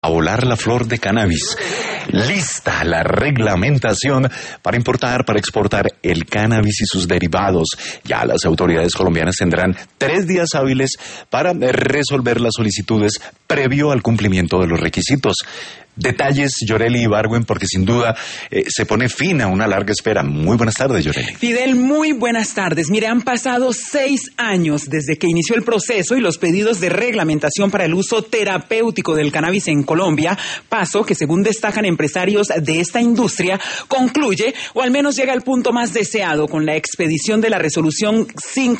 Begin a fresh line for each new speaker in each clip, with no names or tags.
a volar la flor de cannabis. Lista la reglamentación para importar, para exportar el cannabis y sus derivados. Ya las autoridades colombianas tendrán 3 días hábiles para resolver las solicitudes previo al cumplimiento de los requisitos. Detalles, Yoreli Ibargüen, porque sin duda se pone fin a una larga espera. Muy buenas tardes, Yoreli.
Fidel, muy buenas tardes. Mire, han pasado 6 años desde que inició el proceso y los pedidos de reglamentación para el uso terapéutico del cannabis en Colombia, paso que, según destacan empresarios de esta industria, concluye, o al menos llega al punto más deseado, con la expedición de la resolución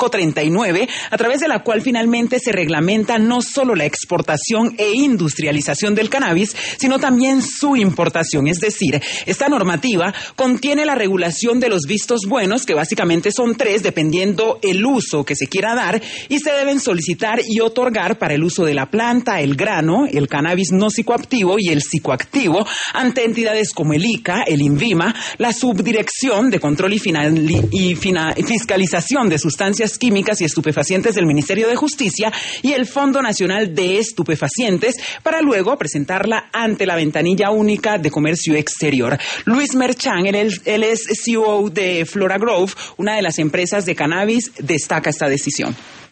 539, a través de la cual finalmente se reglamenta no solo la exportación e industrialización del cannabis, sino también su importación. Es decir, esta normativa contiene la regulación de los vistos buenos, que básicamente son 3, dependiendo el uso que se quiera dar, y se deben solicitar y otorgar para el uso de la planta, el grano, el cannabis no psicoactivo y el psicoactivo, ante entidades como el ICA, el INVIMA, la Subdirección de Control y Fiscalización de Sustancias Químicas y Estupefacientes del Ministerio de Justicia y el Fondo Nacional de Estupefacientes, para luego presentarla ante la ventanilla única de comercio exterior. Luis Merchán, él es CEO de Flora Grove, una de las empresas de cannabis, destaca esta decisión.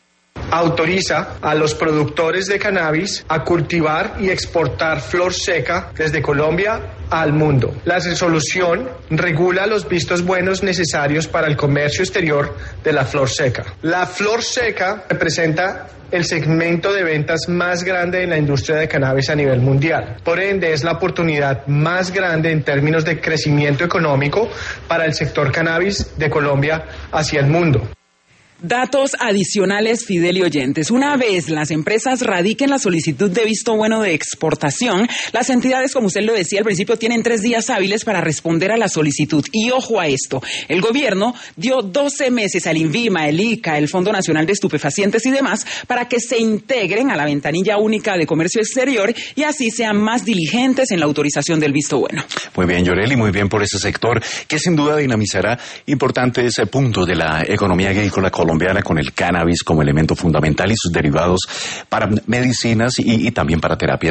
Autoriza a los productores de cannabis a cultivar y exportar flor seca desde Colombia al mundo. La resolución regula los vistos buenos necesarios para el comercio exterior de la flor seca. La flor seca representa el segmento de ventas más grande en la industria de cannabis a nivel mundial. Por ende, es la oportunidad más grande en términos de crecimiento económico para el sector cannabis de Colombia hacia el mundo.
Datos adicionales, Fidel y oyentes. Una vez las empresas radiquen la solicitud de visto bueno de exportación, las entidades, como usted lo decía al principio, tienen 3 días hábiles para responder a la solicitud. Y ojo a esto, el gobierno dio 12 meses al INVIMA, el ICA, el Fondo Nacional de Estupefacientes y demás, para que se integren a la ventanilla única de comercio exterior y así sean más diligentes en la autorización del visto bueno.
Muy bien, Yoreli, muy bien por ese sector, que sin duda dinamizará importantes puntos de la economía agrícola colombiana, con el cannabis como elemento fundamental y sus derivados para medicinas y también para terapia.